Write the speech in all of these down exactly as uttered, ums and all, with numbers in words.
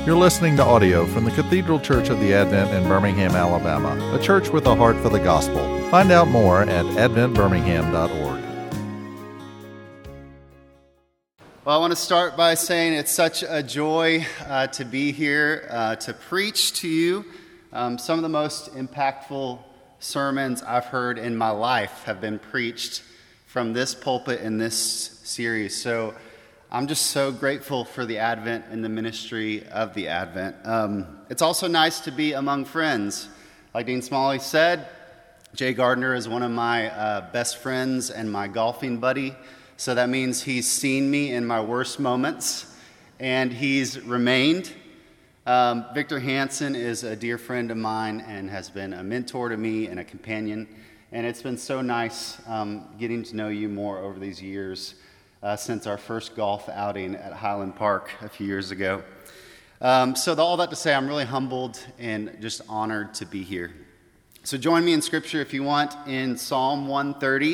You're listening to audio from the Cathedral Church of the Advent in Birmingham, Alabama, a church with a heart for the gospel. Find out more at advent birmingham dot org. Well, I want to start by saying it's such a joy uh, to be here uh, to preach to you. Um, some of the most impactful sermons I've heard in my life have been preached from this pulpit in this series. So I'm just so grateful for the Advent and the ministry of the Advent. Um, it's also nice to be among friends. Like Dean Smalley said, Jay Gardner is one of my uh, best friends and my golfing buddy. So that means he's seen me in my worst moments, and he's remained. Um, Victor Hansen is a dear friend of mine and has been a mentor to me and a companion. And it's been so nice um, getting to know you more over these years. Uh, since our first golf outing at Highland Park a few years ago. Um, so the, all that to say, I'm really humbled and just honored to be here. So join me in Scripture if you want in Psalm one thirty.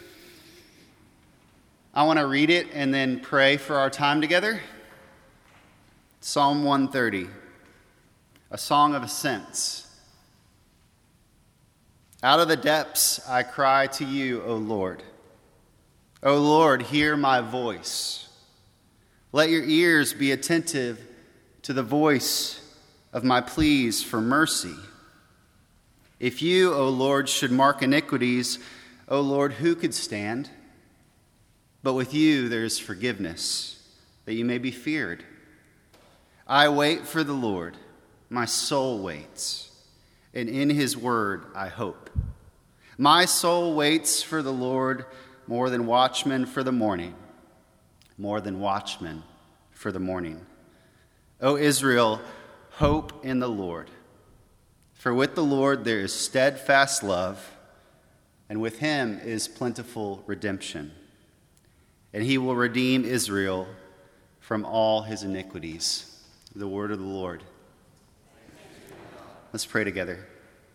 I want to read it and then pray for our time together. Psalm one thirty, a song of ascents. Out of the depths I cry to you, O Lord. O Lord, hear my voice. Let your ears be attentive to the voice of my pleas for mercy. If you, O Lord, should mark iniquities, O Lord, who could stand? But with you there is forgiveness, that you may be feared. I wait for the Lord, my soul waits, and in his word I hope. My soul waits for the Lord, more than watchmen for the morning, more than watchmen for the morning. O Israel, hope in the Lord. For with the Lord there is steadfast love, and with him is plentiful redemption. And he will redeem Israel from all his iniquities. The word of the Lord. Let's pray together.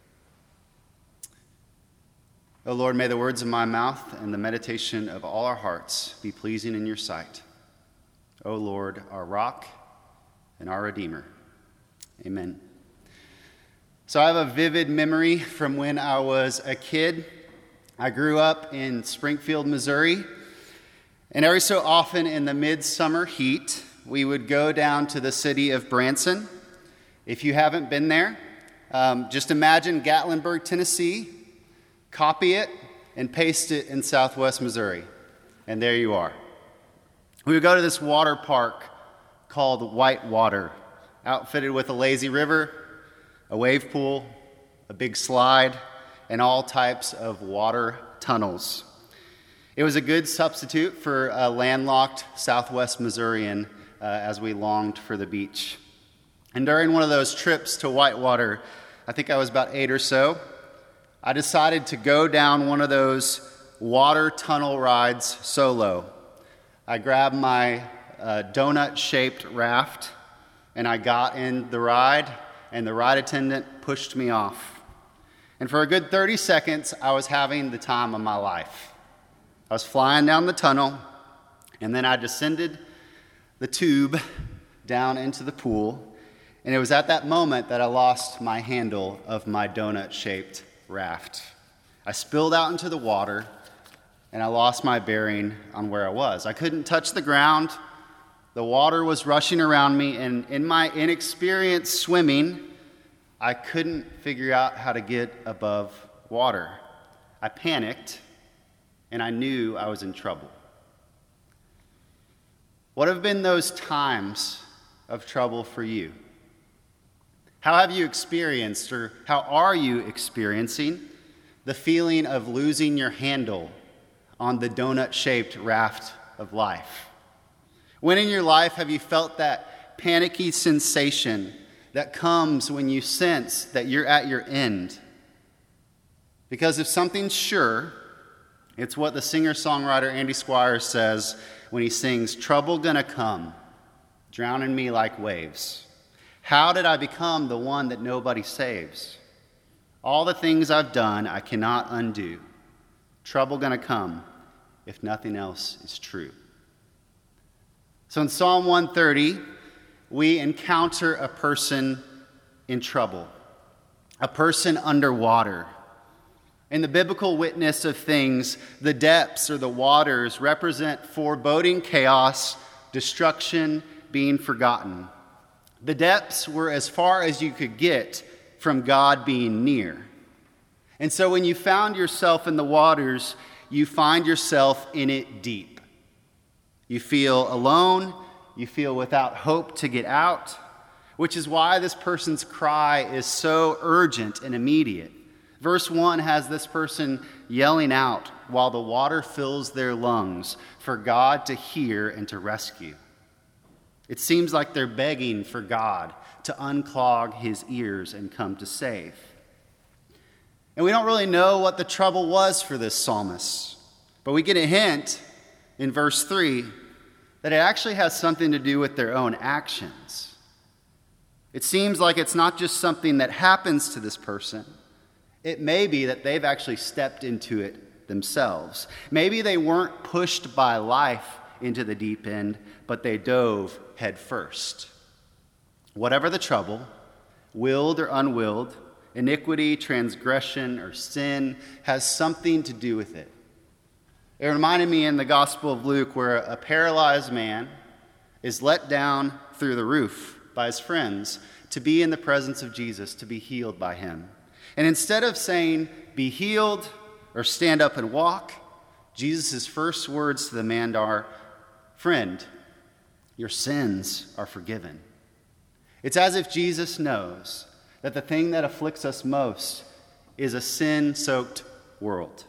O Lord, may the words of my mouth and the meditation of all our hearts be pleasing in your sight. O Lord, our rock and our Redeemer. Amen. So I have a vivid memory from when I was a kid. I grew up in Springfield, Missouri, and every so often in the midsummer heat, we would go down to the city of Branson. If you haven't been there, um, just imagine Gatlinburg, Tennessee. Copy it and paste it in southwest Missouri, and there you are. We would go to this water park called Whitewater, outfitted with a lazy river, a wave pool, a big slide, and all types of water tunnels. It was a good substitute for a landlocked southwest Missourian uh, as we longed for the beach. And during one of those trips to Whitewater, I think I was about eight or so, I decided to go down one of those water tunnel rides solo. I grabbed my uh, donut-shaped raft, and I got in the ride, and the ride attendant pushed me off. And for a good thirty seconds, I was having the time of my life. I was flying down the tunnel, and then I descended the tube down into the pool, and it was at that moment that I lost my handle of my donut-shaped raft. I spilled out into the water, and I lost my bearing on where I was. I couldn't touch the ground. The water was rushing around me, and in my inexperience swimming, I couldn't figure out how to get above water. I panicked, and I knew I was in trouble. What have been those times of trouble for you? How have you experienced, or how are you experiencing, the feeling of losing your handle on the donut-shaped raft of life? When in your life have you felt that panicky sensation that comes when you sense that you're at your end? Because if something's sure, it's what the singer-songwriter Andy Squires says when he sings, "Trouble gonna come, drowning me like waves. How did I become the one that nobody saves? All the things I've done I cannot undo. Trouble gonna come if nothing else is true." So in Psalm one thirty, we encounter a person in trouble, a person underwater. In the biblical witness of things, the depths or the waters represent foreboding chaos, destruction, being forgotten. The depths were as far as you could get from God being near. And so when you found yourself in the waters, you find yourself in it deep. You feel alone, you feel without hope to get out, which is why this person's cry is so urgent and immediate. Verse one has this person yelling out while the water fills their lungs for God to hear and to rescue. It seems like they're begging for God to unclog his ears and come to save. And we don't really know what the trouble was for this psalmist, but we get a hint in verse three that it actually has something to do with their own actions. It seems like it's not just something that happens to this person. It may be that they've actually stepped into it themselves. Maybe they weren't pushed by life into the deep end, but they dove head first. Whatever the trouble, willed or unwilled, iniquity, transgression, or sin has something to do with it. It reminded me in the Gospel of Luke where a paralyzed man is let down through the roof by his friends to be in the presence of Jesus, to be healed by him. And instead of saying, be healed or stand up and walk, Jesus' first words to the man are, friend, your sins are forgiven. It's as if Jesus knows that the thing that afflicts us most is a sin-soaked world.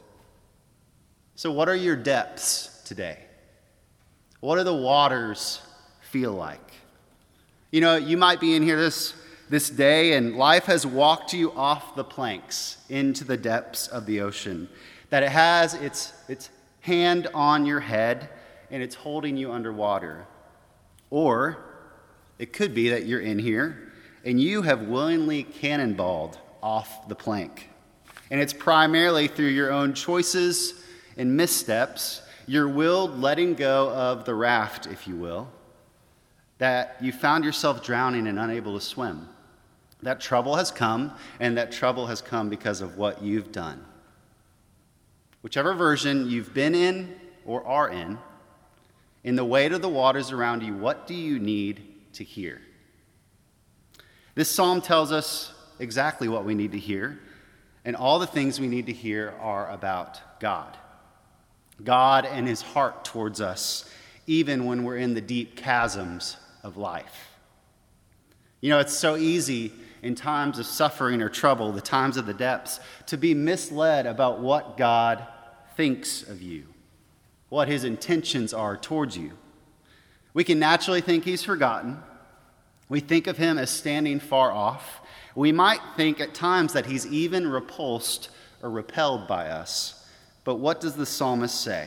So what are your depths today? What do the waters feel like? You know, you might be in here this This day, and life has walked you off the planks into the depths of the ocean, that it has its, its hand on your head and it's holding you underwater. Or it could be that you're in here and you have willingly cannonballed off the plank. And it's primarily through your own choices and missteps, your willed letting go of the raft, if you will, that you found yourself drowning and unable to swim. That trouble has come, and that trouble has come because of what you've done. Whichever version you've been in or are in, in the weight of the waters around you, what do you need to hear? This psalm tells us exactly what we need to hear, and all the things we need to hear are about God. God and his heart towards us, even when we're in the deep chasms of life. You know, it's so easy in times of suffering or trouble, the times of the depths, to be misled about what God thinks of you, what his intentions are towards you. We can naturally think he's forgotten. We think of him as standing far off. We might think at times that he's even repulsed or repelled by us. But what does the psalmist say?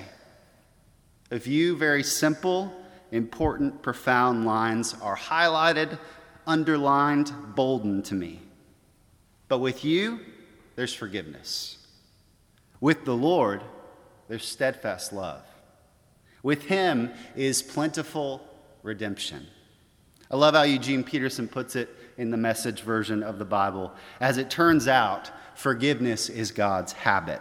A few very simple, important, profound lines are highlighted, underlined, boldened to me. But with you, there's forgiveness. With the Lord, there's steadfast love. With him is plentiful redemption. I love how Eugene Peterson puts it in the Message version of the Bible. As it turns out, forgiveness is God's habit.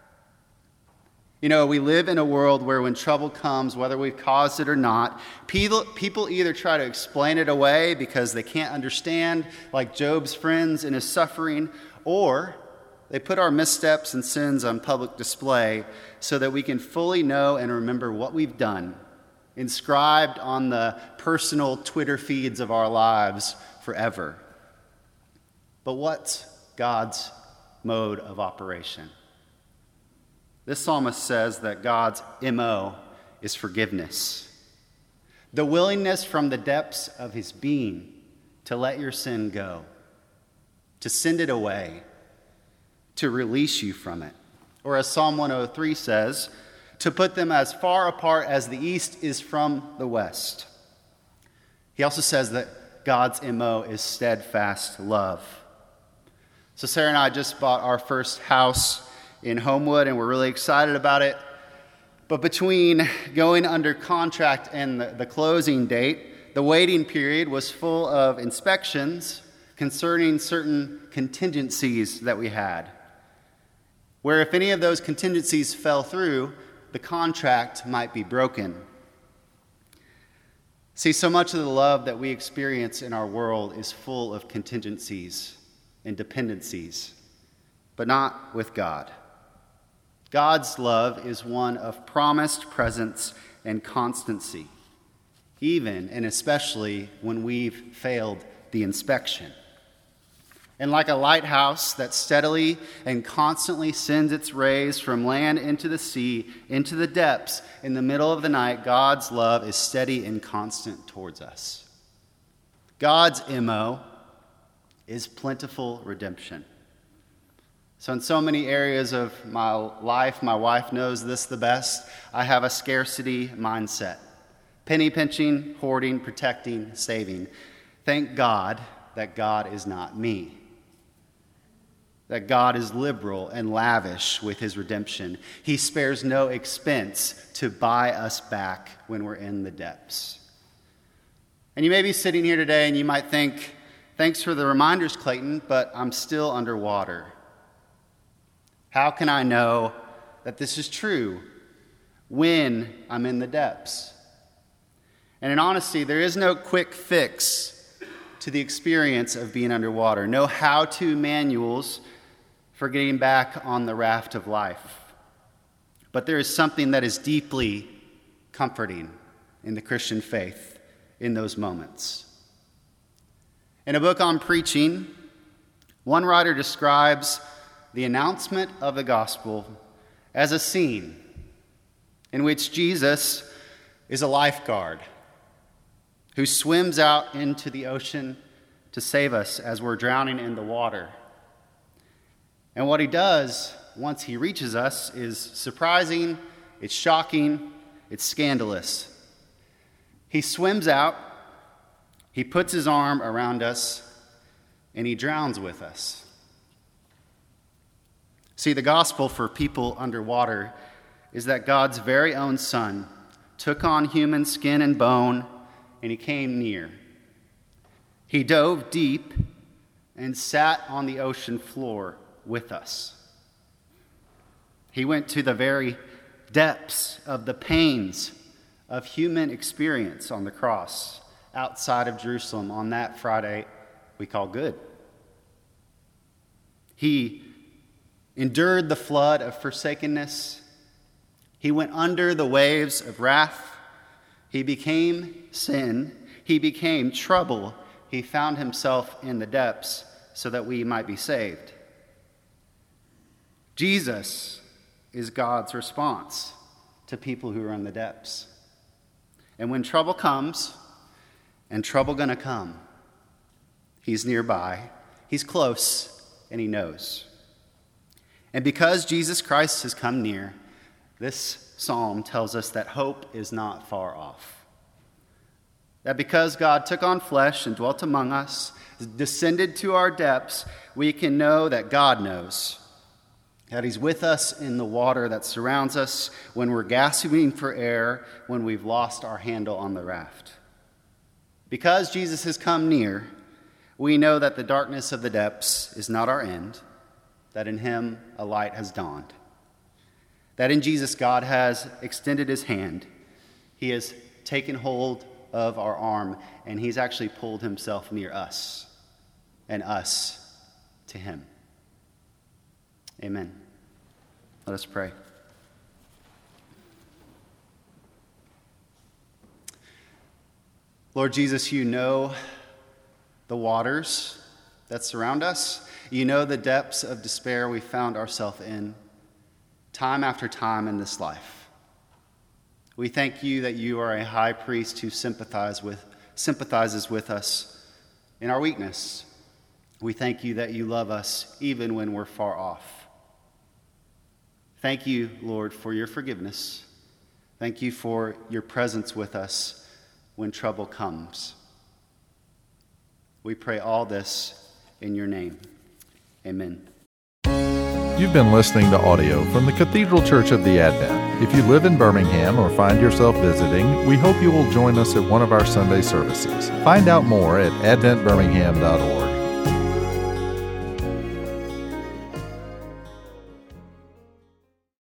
You know, we live in a world where when trouble comes, whether we've caused it or not, people, people either try to explain it away because they can't understand, like Job's friends in his suffering, or they put our missteps and sins on public display so that we can fully know and remember what we've done, inscribed on the personal Twitter feeds of our lives forever. But what's God's mode of operation? This psalmist says that God's M O is forgiveness. The willingness from the depths of his being to let your sin go, to send it away, to release you from it. Or as Psalm one oh three says, to put them as far apart as the east is from the west. He also says that God's M O is steadfast love. So Sarah and I just bought our first house in Homewood, and we're really excited about it. But between going under contract and the, the closing date, the waiting period was full of inspections concerning certain contingencies that we had, where if any of those contingencies fell through, the contract might be broken. See, so much of the love that we experience in our world is full of contingencies and dependencies, but not with God. God's love is one of promised presence and constancy, even and especially when we've failed the inspection. And like a lighthouse that steadily and constantly sends its rays from land into the sea, into the depths, in the middle of the night, God's love is steady and constant towards us. God's M O is plentiful redemption. So in so many areas of my life, my wife knows this the best, I have a scarcity mindset. Penny pinching, hoarding, protecting, saving. Thank God that God is not me. That God is liberal and lavish with his redemption. He spares no expense to buy us back when we're in the depths. And you may be sitting here today and you might think, thanks for the reminders, Clayton, but I'm still underwater. How can I know that this is true when I'm in the depths? And in honesty, there is no quick fix to the experience of being underwater. No how-to manuals for getting back on the raft of life. But there is something that is deeply comforting in the Christian faith in those moments. In a book on preaching, one writer describes the announcement of the gospel as a scene in which Jesus is a lifeguard who swims out into the ocean to save us as we're drowning in the water. And what he does once he reaches us is surprising, it's shocking, it's scandalous. He swims out, he puts his arm around us, and he drowns with us. See, the gospel for people underwater is that God's very own Son took on human skin and bone, and he came near. He dove deep and sat on the ocean floor with us. He went to the very depths of the pains of human experience on the cross outside of Jerusalem on that Friday we call Good. He endured the flood of forsakenness. He went under the waves of wrath. He became sin. He became trouble. He found himself in the depths so that we might be saved. Jesus is God's response to people who are in the depths. And when trouble comes, and trouble gonna come, he's nearby, he's close, and he knows. And because Jesus Christ has come near, this psalm tells us that hope is not far off. That because God took on flesh and dwelt among us, descended to our depths, we can know that God knows. That he's with us in the water that surrounds us when we're gasping for air, when we've lost our handle on the raft. Because Jesus has come near, we know that the darkness of the depths is not our end, that in him a light has dawned. That in Jesus God has extended his hand. He has taken hold of our arm, and he's actually pulled himself near us, and us to him. Amen. Let us pray. Lord Jesus, you know the waters that surround us. You know the depths of despair we found ourselves in time after time in this life. We thank you that you are a high priest who sympathize with, sympathizes with us in our weakness. We thank you that you love us even when we're far off. Thank you, Lord, for your forgiveness. Thank you for your presence with us when trouble comes. We pray all this in your name. Amen. You've been listening to audio from the Cathedral Church of the Advent. If you live in Birmingham or find yourself visiting, we hope you will join us at one of our Sunday services. Find out more at advent birmingham dot org.